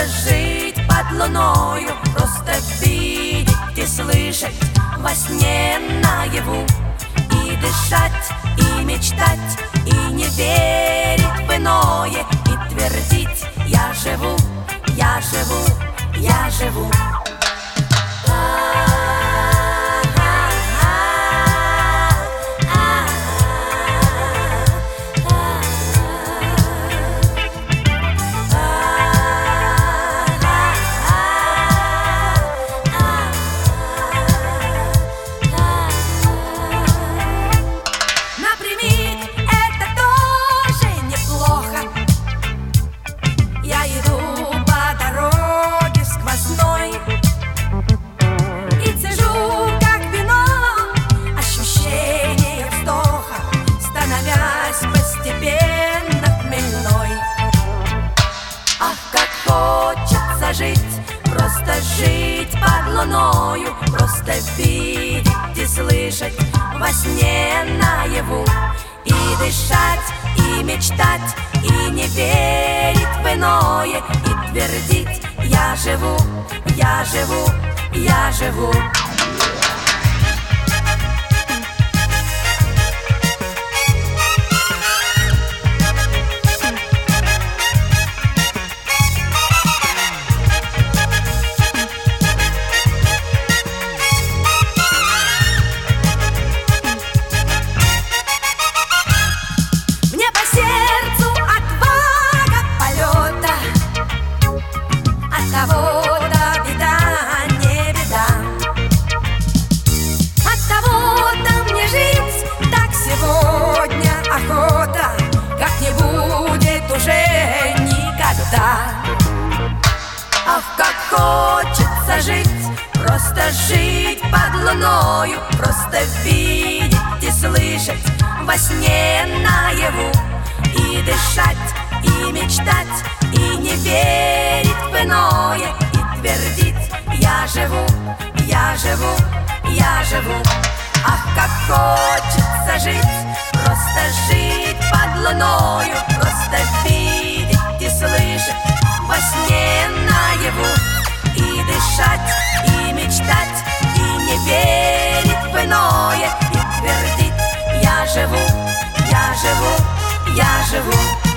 жить под луною, просто видеть и слышать во сне наяву, и дышать, и мечтать, и не верить в иное, и твердить: я живу, я живу, я живу. Жить, просто жить под луною, просто видеть и слышать во сне наяву, и дышать, и мечтать, и не верить в иное, и твердить: я живу, я живу, я живу. Кого-то беда, не беда. От того-то мне жить, так сегодня охота, как не будет уже никогда. Ах, как хочется жить, просто жить под луною, просто видеть и слышать во сне наяву, и дышать, и мечтать, и не верить в иное, и твердить: я живу, я живу, я живу. Ах, как хочется жить, просто жить под луною, просто видеть и слышать во сне наяву, и дышать, и мечтать, и не верить в иное, и твердить: я живу, я живу, я живу.